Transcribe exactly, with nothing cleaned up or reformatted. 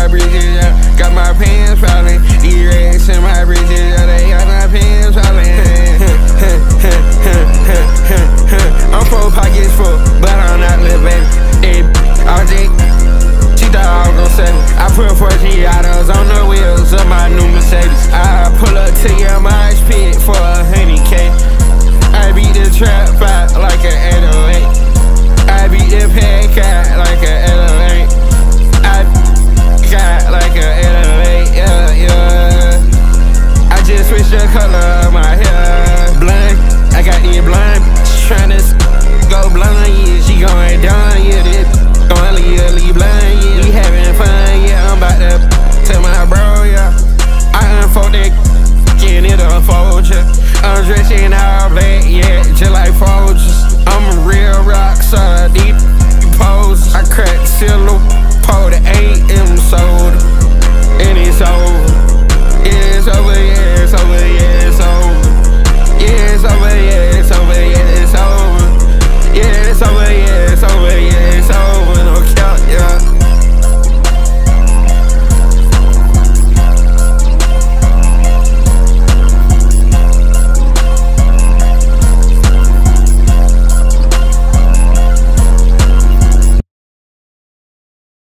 bridges, yeah. Got my pants falling. These racks in my bridges, yeah. They got my pants falling. I'm four pockets full, but I'm not little baby. Hey, all day. She thought I was gon' sell it. I put four G autos on the wheels of my new Mercedes. I pull up to your mosh pit for a hundred K. I beat the trap out like an eight oh eight. I beat the pack out like an eight oh eight. I got like an eight oh eight, yeah, yeah. I just switched the color of my hair. Blind, I got these blind bitches tryna go blind, yeah. She going down, yeah, this going legally blind, yeah. We having fun, yeah. I'm about to tell my bro, yeah. I unfold that, and it unfold, yeah. I'm dressed in all black, yeah, just like